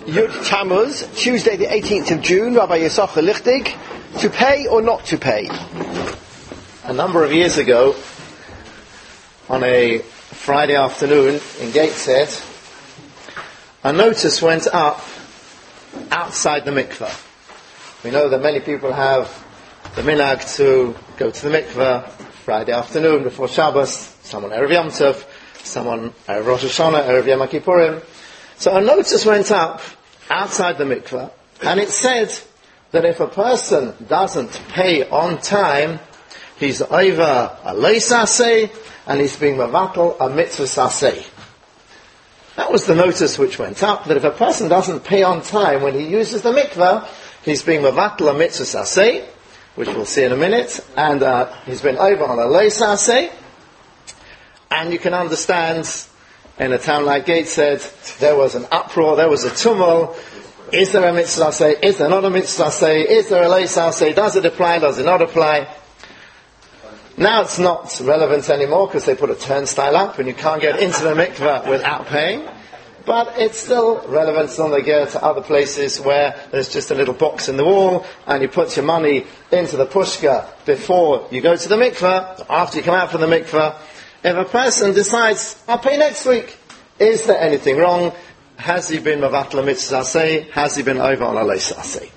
Yud Tammuz, Tuesday the 18th of June, Rabbi Yisachar Lichtig, to pay or not to pay? A number of years ago, on a Friday afternoon in Gateshead, a notice went up outside the mikveh. We know that many people have the minhag to go to the mikveh Friday afternoon before Shabbos, someone Erev Yom Tov, someone Erev Rosh Hashanah, Erev Yom Kippurim. So a notice went up outside the mikveh, and it said that if a person doesn't pay on time, he's over a leis aseh, and he's being mevatel a mitzvah aseh. That was the notice which went up, that if a person doesn't pay on time when he uses the mikveh, he's being mevatel a mitzvah aseh, which we'll see in a minute, and he's been over on a leis aseh. And you can understand, in a town like Gateshead, there was an uproar, there was a tumult. Is there a mitzvah aseh? Is there not a mitzvah aseh? Is there a leis aseh? Does it apply? Does it not apply? Now it's not relevant anymore because they put a turnstile up and you can't get into the mikveh without paying. But it's still relevant when they go to other places where there's just a little box in the wall and you put your money into the pushka before you go to the mikveh, after you come out from the mikveh. If a person decides, I'll pay next week, is there anything wrong? Has he been mevatel a mitzvah aseh? Has he been over on a leis aseh?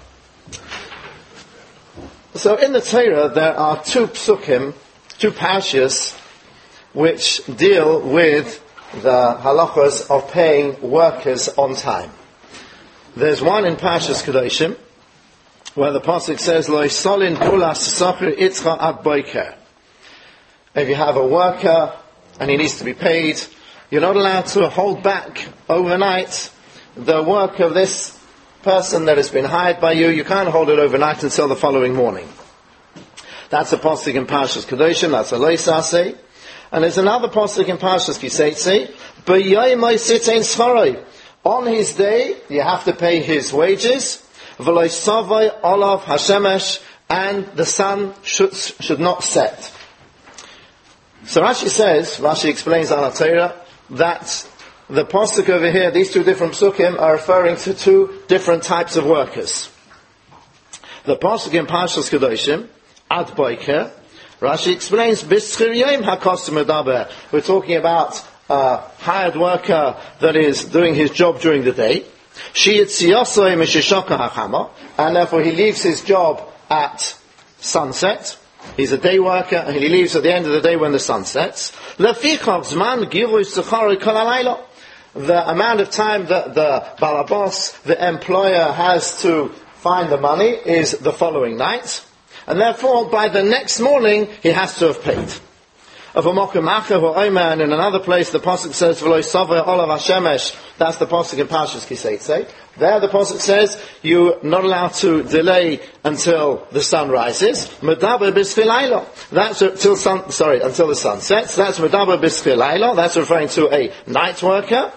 So in the Torah there are two psukim, two parshas, which deal with the halachos of paying workers on time. There's one in Parshas Kedoshim, where the pasuk says, Lo ysolin kulas sachir itzcha ad boker. If you have a worker and he needs to be paid, you're not allowed to hold back overnight the work of this person that has been hired by you. You can't hold it overnight until the following morning. That's a pasuk in Parshas Kedoshim, that's a leis aseh. And there's another pasuk in Parshas Kiseitzi, B'yomai sitein sfaroi. On his day, you have to pay his wages, V'lo savoi olav hashemesh, and the sun should not set. So Rashi explains on our Torah that the pasuk over here, these two different psukim, are referring to two different types of workers. The pasuk in Parshas Kedoshim, ad boker, Rashi explains, B'schir yom hakos medaber. We're talking about a hired worker that is doing his job during the day. Sheyitziyosoi mishishoka hachama, and therefore he leaves his job at sunset. He's a day worker, and he leaves at the end of the day when the sun sets. Lefichav zman givui sechari kol halayla. The amount of time that the balabos, the employer, has to find the money is the following night. And therefore, by the next morning, he has to have paid. Of a mokum acher or omer, and in another place, the pasuk says, "V'lo saveh olav hashemesh." That's the pasuk in Parshas Kiseitzi. There, the pasuk says, you're not allowed to delay until the sun rises. Medaber b'schil layla. That's until the sun sets. That's medaber b'schil layla. That's referring to a night worker.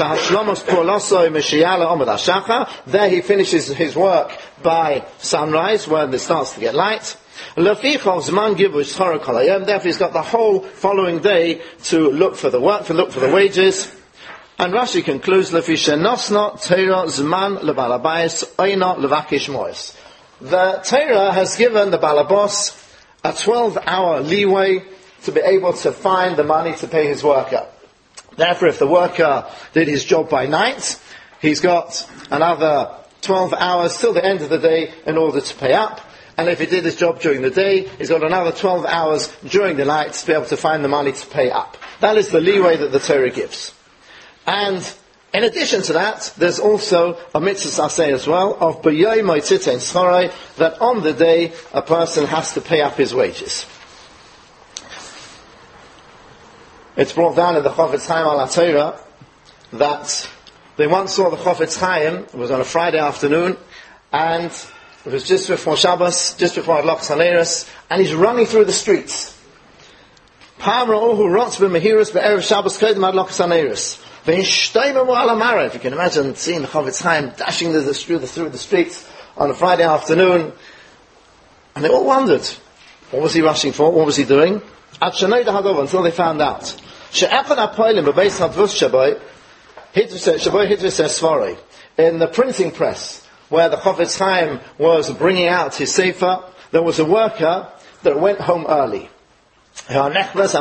There he finishes his work by sunrise when it starts to get light. Therefore he's got the whole following day to look for the work, to look for the wages. And Rashi concludes, the Torah has given the balabos a 12-hour leeway to be able to find the money to pay his worker. Therefore, if the worker did his job by night, he's got another 12 hours till the end of the day in order to pay up. And if he did his job during the day, he's got another 12 hours during the night to be able to find the money to pay up. That is the leeway that the Torah gives. And in addition to that, there's also a mitzvah aseh as well, of b'yomai sitein sfaroi, that on the day a person has to pay up his wages. It's brought down in the Chofetz Chaim al HaTorah that they once saw the Chofetz Chaim. It was on a Friday afternoon, and it was just before Shabbos, just before Adlok Haneros, and he's running through the streets. Pam ra'ohu rotz b'mehiras be'erev Shabbos kodem Adlok Haneros. V'hishtaymamu al hamara. If you can imagine seeing the Chofetz Chaim dashing through the streets on a Friday afternoon, and they all wondered, what was he rushing for? What was he doing? Until they found out. In the printing press, where the Chofetz Chaim was bringing out his Sefer, there was a worker that went home early. He went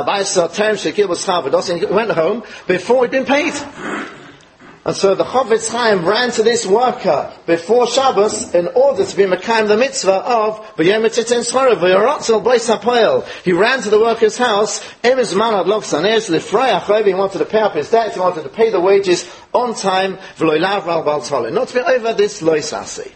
home before he'd been paid. And so the Chofetz Chaim ran to this worker before Shabbos in order to be Mekayim the mitzvah of B'yom Titen Sfarav V'yoratzel Beis HaPoel. He ran to the worker's house. He wanted to pay up his debt. He wanted to pay the wages on time. Not to be over this Lo Sasi.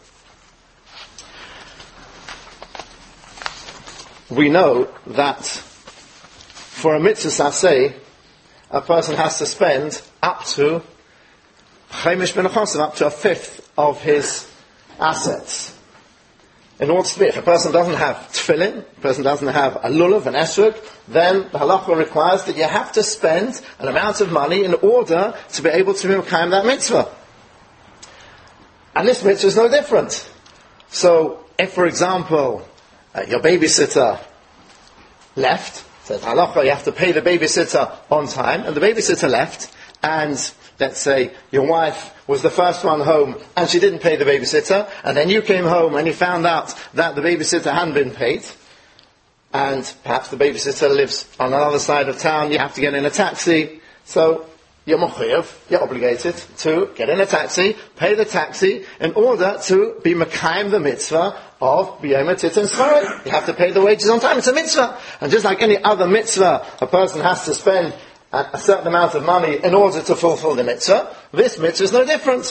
We know that for a mitzvah saseh, a person has to spend up to Chaimish ben Achasav, up to a fifth of his assets. In order to be, if a person doesn't have tefillin, a person doesn't have a lulav, an esrog, then the halacha requires that you have to spend an amount of money in order to be able to mekayim that mitzvah. And this mitzvah is no different. So, if for example, your babysitter left, says halacha, you have to pay the babysitter on time, and the babysitter left, and let's say your wife was the first one home and she didn't pay the babysitter, and then you came home and you found out that the babysitter hadn't been paid, and perhaps the babysitter lives on another side of town, you have to get in a taxi, so you're mochayev, you're obligated to get in a taxi, pay the taxi, in order to be mekayim the mitzvah of b'yom titen sfarav. You have to pay the wages on time, it's a mitzvah. And just like any other mitzvah, a person has to spend a certain amount of money in order to fulfill the mitzvah. This mitzvah is no different.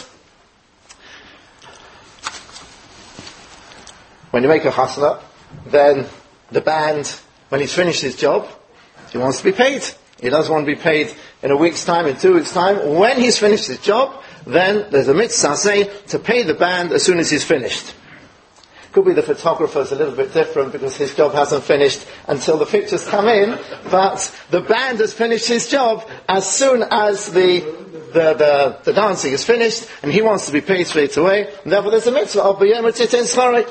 When you make a chasna, then the band, when he's finished his job, he wants to be paid. He doesn't want to be paid in a week's time, in 2 weeks' time. When he's finished his job, then there's a mitzvah say to pay the band as soon as he's finished. Could be the photographer's a little bit different because his job hasn't finished until the pictures come in, but the band has finished his job as soon as the dancing is finished, and he wants to be paid straight away, and therefore there's a mitzvah of b'yom titen sfarav.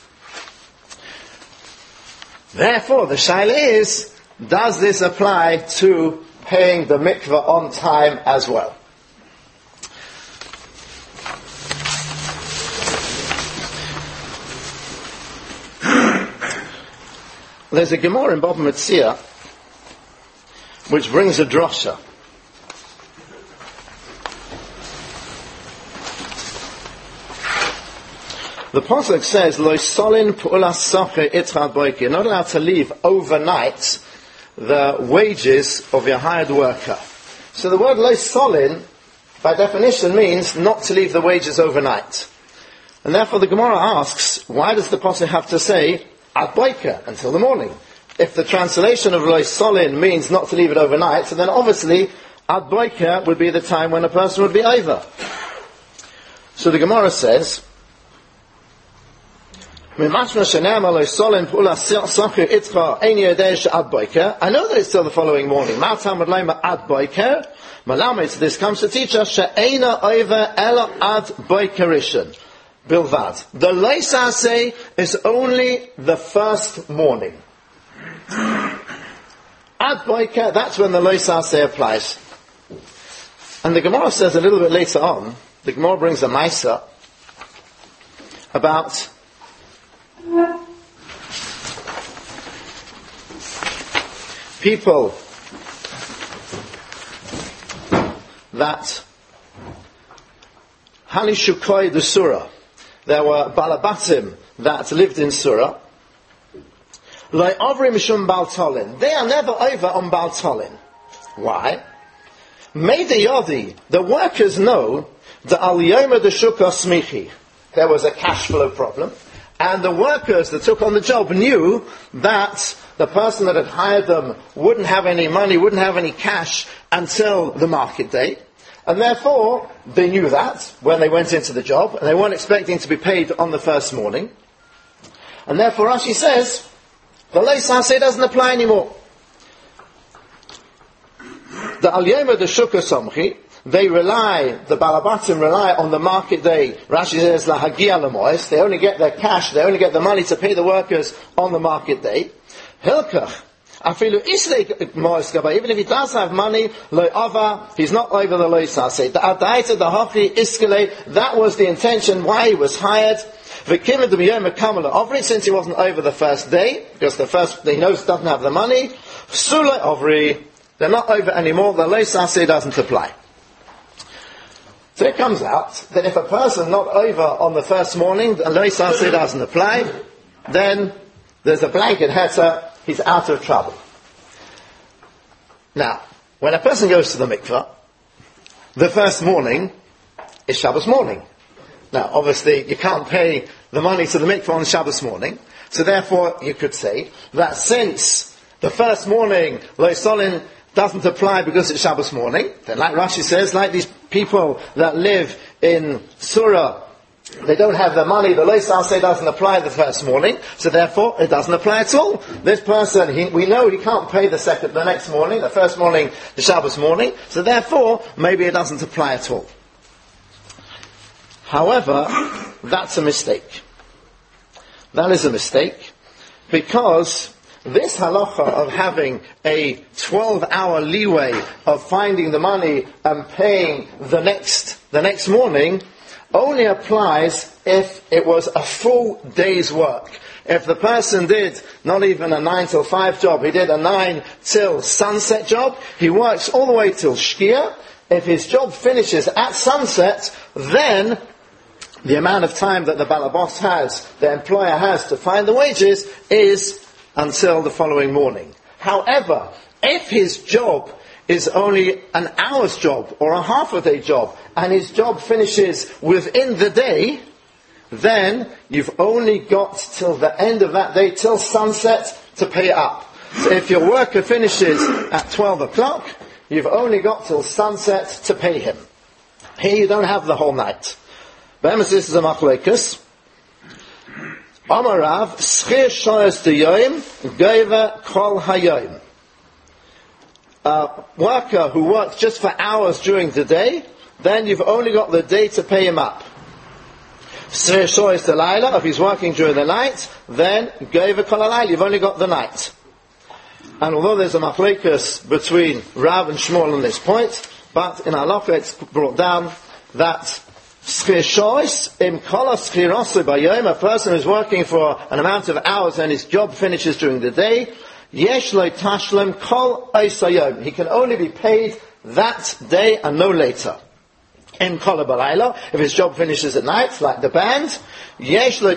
Therefore, the shaila is, does this apply to paying the mikveh on time as well? There's a Gemara in Bava Metzia which brings a drosha. The pasuk says, "Lo solin pu'ulas socher itchad boiker." You're not allowed to leave overnight the wages of your hired worker. So the word lo solin, by definition, means not to leave the wages overnight. And therefore the Gemara asks, why does the pasuk have to say ad boiker, until the morning? If the translation of lo solin means not to leave it overnight, so then obviously ad boiker would be the time when a person would be over. So the Gemara says, I know that it's still the following morning. This comes to teach us Bilvad. The Lo Saseh is only the first morning. Ad Boiker, that's when the Lo Saseh applies. And the Gemara says a little bit later on, the Gemara brings a Maisa about people that Hanishukoi the Surah. There were Balabatim that lived in Surah. They are never over on Baltolin. Why? Meida Yodi, the workers know that Al Yoma de Shukah Smichi, there was a cash flow problem, and the workers that took on the job knew that the person that had hired them wouldn't have any money, wouldn't have any cash until the market day. And therefore, they knew that when they went into the job, and they weren't expecting to be paid on the first morning. And therefore, Rashi says, the Lo Saseh doesn't apply anymore. The Al Yoma de Shukah Somchi, the Balabatim rely on the market day. Rashi says, La Hagia Lamois, they only get their cash, they only get the money to pay the workers on the market day. Hilkach, Even if he does have money, he's not over the loisase. That was the intention why he was hired. Since he wasn't over the first day, because he knows he doesn't have the money, they're not over anymore, the loisase doesn't apply. So it comes out that if a person not over on the first morning, the loisase doesn't apply, then there's a blanket heter, he's out of trouble. Now, when a person goes to the mikveh, the first morning is Shabbos morning. Now, obviously, you can't pay the money to the mikveh on Shabbos morning, so therefore you could say that since the first morning, Lo Solin doesn't apply because it's Shabbos morning, then like Rashi says, like these people that live in Surah, they don't have the money, the Lo Saseh doesn't apply the first morning, so therefore it doesn't apply at all. This person, we know he can't pay the next morning, the first morning, the Shabbos morning, so therefore maybe it doesn't apply at all. However, that's a mistake. That is a mistake, because this halacha of having a 12-hour leeway of finding the money and paying the next morning only applies if it was a full day's work. If the person did not even a 9 till 5 job, he did a 9 till sunset job, he works all the way till Shkia. If his job finishes at sunset, then the amount of time that the balabos has, the employer has to find the wages is until the following morning. However, if his job is only an hour's job or a half a day job, and his job finishes within the day, then you've only got till the end of that day, till sunset, to pay it up. So if your worker finishes at 12 o'clock, you've only got till sunset to pay him. Here you don't have the whole night. Be'emes, this is a machlekes. Amarav, schir shoyes deyoim, geiva kol hayoim. A worker who works just for hours during the day, then you've only got the day to pay him up. Schir shoyes delayla, if he's working during the night, then geiva kol halayla, you've only got the night. And although there's a machlekes between Rav and Shmuel on this point, but in halacha it's brought down that a person who's working for an amount of hours and his job finishes during the day, he can only be paid that day and no later. If his job finishes at night, like the band, you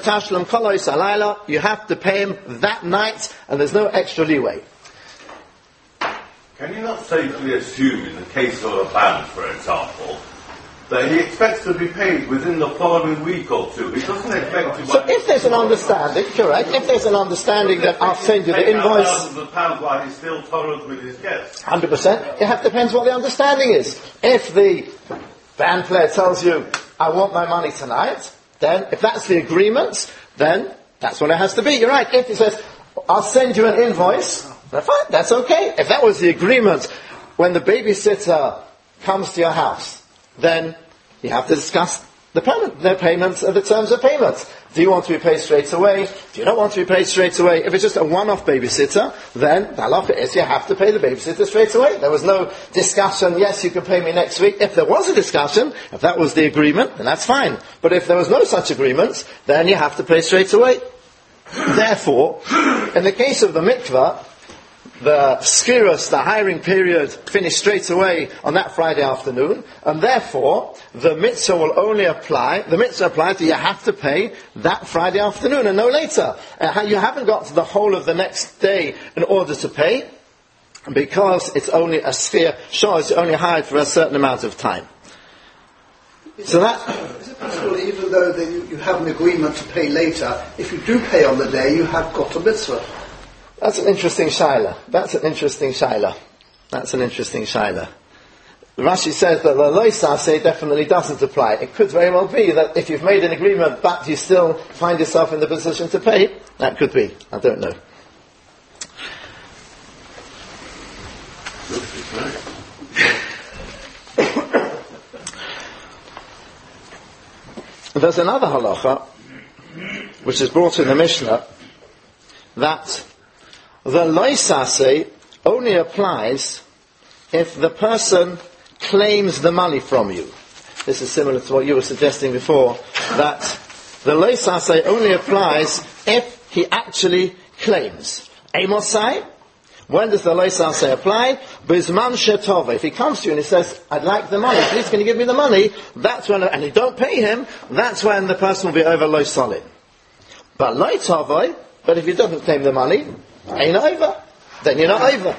have to pay him that night and there's no extra leeway. Can you not safely assume, in the case of a band, for example, that he expects to be paid within the following week or two? He doesn't expect to... So if there's an understanding, correct, if there's an understanding that I'll send you the invoice... thousands of pounds while he's still tolerant with his guests. 100%. It depends what the understanding is. If the band player tells you, I want my money tonight, then if that's the agreement, then that's what it has to be. You're right. If he says, I'll send you an invoice, then fine, that's okay. If that was the agreement when the babysitter comes to your house, then you have to discuss the payments and the terms of payment. Do you want to be paid straight away? Do you not want to be paid straight away? If it's just a one-off babysitter, then the halacha is you have to pay the babysitter straight away. There was no discussion, yes, you can pay me next week. If there was a discussion, if that was the agreement, then that's fine. But if there was no such agreement, then you have to pay straight away. Therefore, in the case of the mikveh, the skiros, the hiring period, finished straight away on that Friday afternoon, and therefore the mitzvah will only apply. The mitzvah applies that you have to pay that Friday afternoon and no later. You haven't got to the whole of the next day in order to pay, because it's only a skir shor, it's only hired for a certain amount of time. So that is it possible, even though you have an agreement to pay later, if you do pay on the day, you have got a mitzvah? That's an interesting shaila. Rashi says that the lo saseh definitely doesn't apply. It could very well be that if you've made an agreement but you still find yourself in the position to pay, that could be. I don't know. There's another halacha which is brought in the Mishnah that The loisase only applies if the person claims the money from you. This is similar to what you were suggesting before, that the loisase only applies if he actually claims. Amosai, when does the loisase apply? Bizman shetove. If he comes to you and he says, I'd like the money, please can you give me the money? That's when, and you don't pay him, that's when the person will be over loisolin. But loitovoi, but if he doesn't claim the money, ain't over. Then you're not over.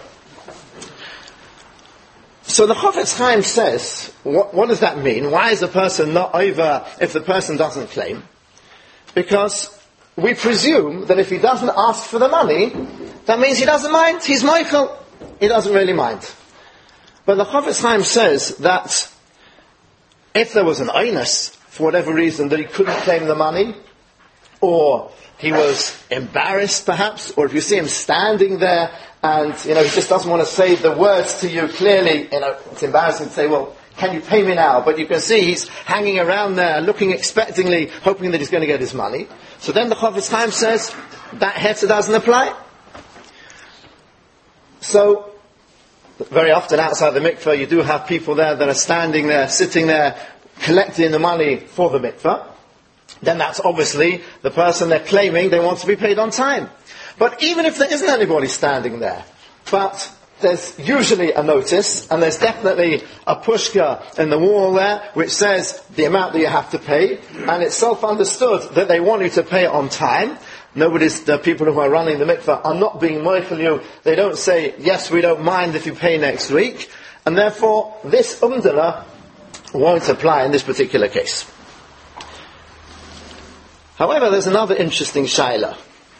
So the Chofetz Chaim says, what does that mean? Why is a person not over if the person doesn't claim? Because we presume that if he doesn't ask for the money, that means he doesn't mind. He's Michael. He doesn't really mind. But the Chofetz Chaim says that if there was an onus, for whatever reason, that he couldn't claim the money, or he was embarrassed perhaps, or if you see him standing there and, he just doesn't want to say the words to you clearly, it's embarrassing to say, well, can you pay me now? But you can see he's hanging around there, looking expectingly, hoping that he's going to get his money. So then the Chofetz Chaim says, that heter doesn't apply. So, very often outside the mikveh, you do have people there that are standing there, sitting there, collecting the money for the mikveh. Then that's obviously the person they're claiming they want to be paid on time. But even if there isn't anybody standing there, but there's usually a notice, and there's definitely a pushka in the wall there, which says the amount that you have to pay, and it's self-understood that they want you to pay it on time. The people who are running the mikveh are not being moichel you. They don't say, yes, we don't mind if you pay next week, and therefore this umdana won't apply in this particular case. However, there's another interesting shaila.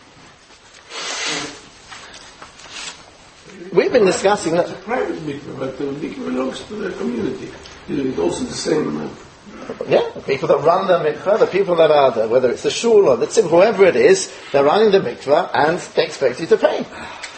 We've been discussing that. It's a private mikveh, but the mikveh belongs to the community. It's also the same amount. Yeah, the people that run the mikveh, the people that are there, whether it's the shul or the tzibur, whoever it is, they're running the mikveh and they expect you to pay.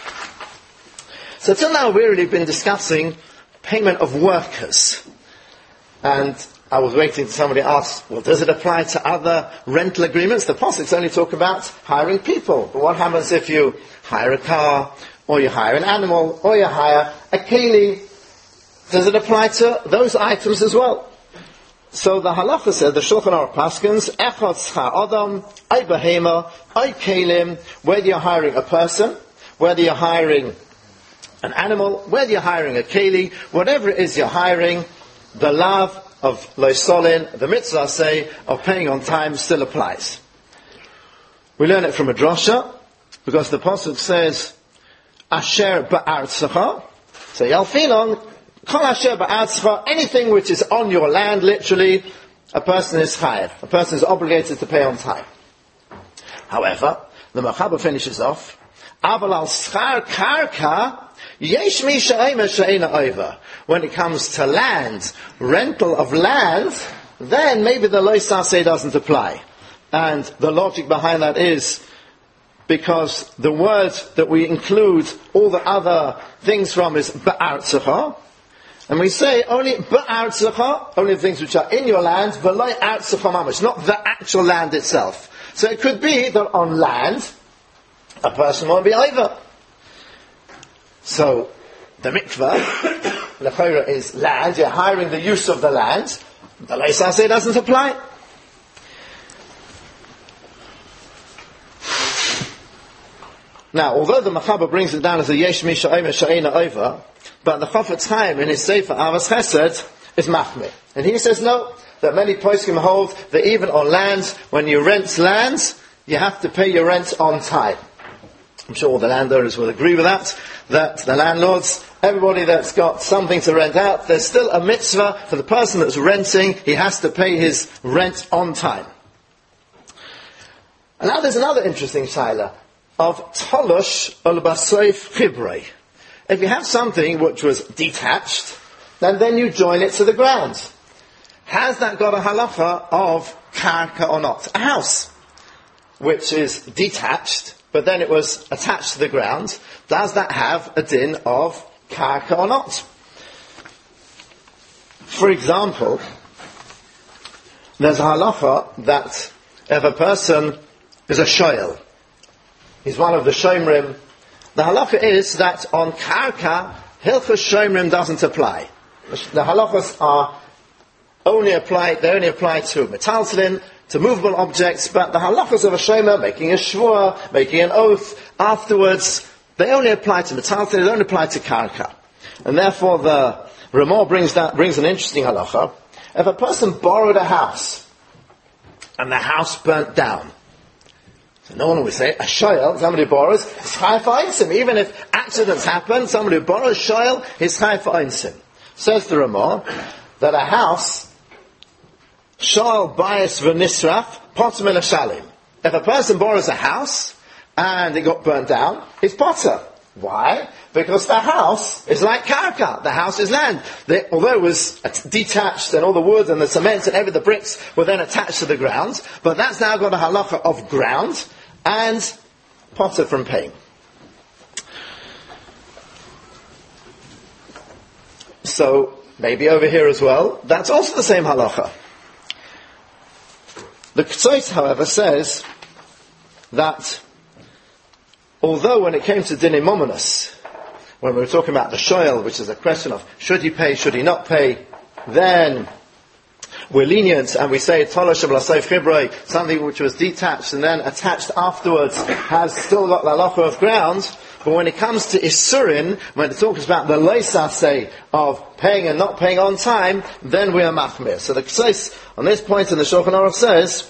So till now we've really been discussing payment of workers. And I was waiting till somebody asked, well, does it apply to other rental agreements? The Possuks only talk about hiring people. But what happens if you hire a car, or you hire an animal, or you hire a keli? Does it apply to those items as well? So the halacha said, the Shulchan Aruch paskins, echad schar adam, ay behema, ay kelim, whether you're hiring a person, whether you're hiring an animal, whether you're hiring a keli, whatever it is you're hiring, the lav of loisolin, the mitzvah say, of paying on time still applies. We learn it from a drasha, because the Pasuk says, Asher ba'artzacha, so yalfinon, kol asher ba'artzacha, anything which is on your land, literally, a person is chayav. A person is obligated to pay on time. However, the Mechaber finishes off, Aval al schar karka, yesh mi she'ema she'ena over. When it comes to land, rental of land, then maybe the loisase doesn't apply. And the logic behind that is because the word that we include all the other things from is ba'artzacha, and we say only ba'artzacha, only things which are in your land, v'loi artzacha mamash, not the actual land itself. So it could be that on land, a person won't be over. So, the mikveh, l'chorah is land, you're hiring the use of the land, the loisase doesn't apply. Now, although the Mechaber brings it down as a yesh mi she'ema she'ena over, but the Chofetz Chaim in his Sefer Avos Chesed is machmir. And he says no, that many poskim hold that even on lands, when you rent lands, you have to pay your rent on time. I'm sure all the landowners will agree with that the landlords, everybody that's got something to rent out, there's still a mitzvah for the person that's renting, he has to pay his rent on time. And now there's another interesting shaila of tolush ul basoif chibrei. If you have something which was detached, then you join it to the ground. Has that got a halacha of karka or not? A house, which is detached, but then it was attached to the ground, does that have a din of karka or not? For example, there's a halacha that if a person is a shoyel, he's one of the shomrim the halacha is that on karka, hilchos shomrim doesn't apply. The halachas they only apply to metaltalin, to movable objects, but the halachas of a shomer, making a shvua, making an oath, afterwards, they only apply to metaltalin, they don't apply to karka. And therefore the Ramah brings an interesting halacha. If a person borrowed a house, and the house burnt down, so no one would say, a shoyel, somebody borrows, is chayv ha'insim. Even if accidents happen, somebody who borrows shoyel, is chayv ha'insim. Says the Ramah, that a house, shoyel bias v'nisraf, potter min hashalim. If a person borrows a house, and it got burnt down, it's potter. Why? Because the house is like karka. The house is land. Although it was detached and all the wood and the cement and the bricks were then attached to the ground, but that's now got a halacha of ground and potter from paying. So, maybe over here as well, that's also the same halacha. The K'tzos, however, says that although when it came to dinei mominus, when we were talking about the shoyel, which is a question of should he pay, should he not pay, then we're lenient and we say tolosh b'lasayf chibroi, something which was detached and then attached afterwards has still got the halacha of ground. But when it comes to isurin, when it talks about the leisase of paying and not paying on time, then we are machmir. So the K'tzos on this point in the Shulchan Aruch says,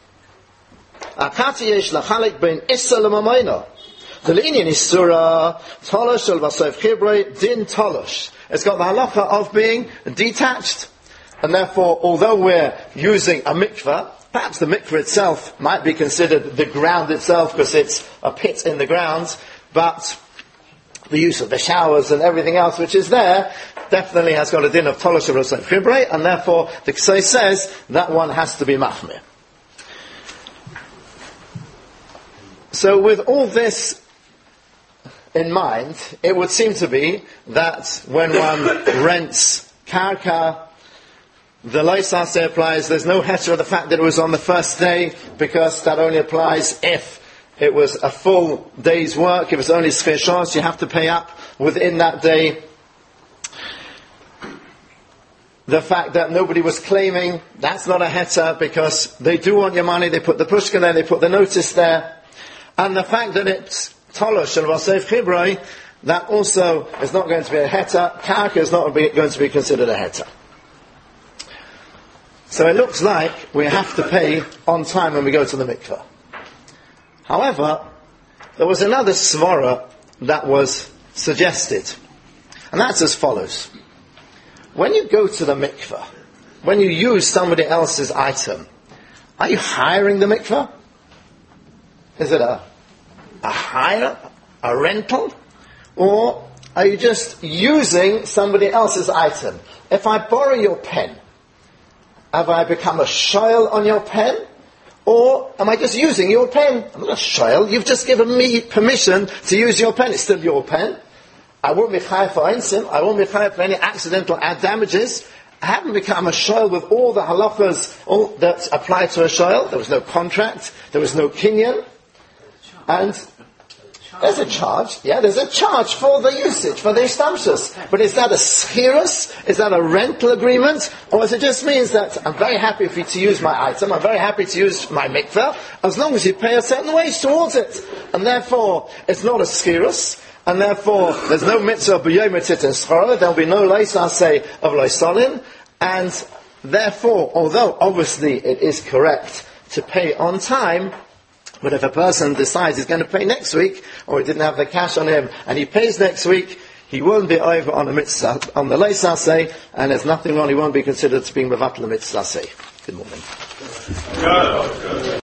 akati yesh lachalik bein issa l'mamayna. The lenient isura tolosh al basayf chibroi din tolosh. It's got the halacha of being detached, and therefore, although we're using a mikveh, perhaps the mikveh itself might be considered the ground itself because it's a pit in the ground, but the use of the showers and everything else which is there definitely has got a din of tolosh al basayf chibroi, and therefore the K'tzos says that one has to be machmir. So with all this in mind, it would seem to be that when one rents karka, the leisase applies. There's no heter of the fact that it was on the first day, because that only applies if it was a full day's work. If it's only schir shos, you have to pay up within that day. The fact that nobody was claiming, that's not a heter, because they do want your money. They put the pushka there, they put the notice there. And the fact that it's tolosh and vasef chibroi, that also is not going to be a heter. Karka is not going to be considered a heter. So it looks like we have to pay on time when we go to the mikveh. However, there was another svara that was suggested, and that's as follows. When you go to the mikveh, when you use somebody else's item, are you hiring the mikveh? Is it a hire, a rental, or are you just using somebody else's item? If I borrow your pen, have I become a shoyel on your pen, or am I just using your pen? I'm not a shoyel. You've just given me permission to use your pen. It's still your pen. I won't be chayav for einsim. I won't be chayav for any accidental damages. I haven't become a shoyel with all the halachas that apply to a shoyel. There was no contract. There was no kinyan. And there's a charge. Yeah, there's a charge for the usage, for the istamshus. But is that a schirus? Is that a rental agreement? Or does it just means that I'm very happy for you to use my item, I'm very happy to use my mikveh, as long as you pay a certain wage towards it. And therefore, it's not a schirus. And therefore, there's no mitzvah b'yom etzit and schora. There'll be no leisase of leisalin. And therefore, although obviously it is correct to pay on time, but if a person decides he's going to pay next week, or he didn't have the cash on him, and he pays next week, he won't be over on the mitzvah, on the leisase, and there's nothing wrong, he won't be considered to be mevatel the mitzvah. Good morning.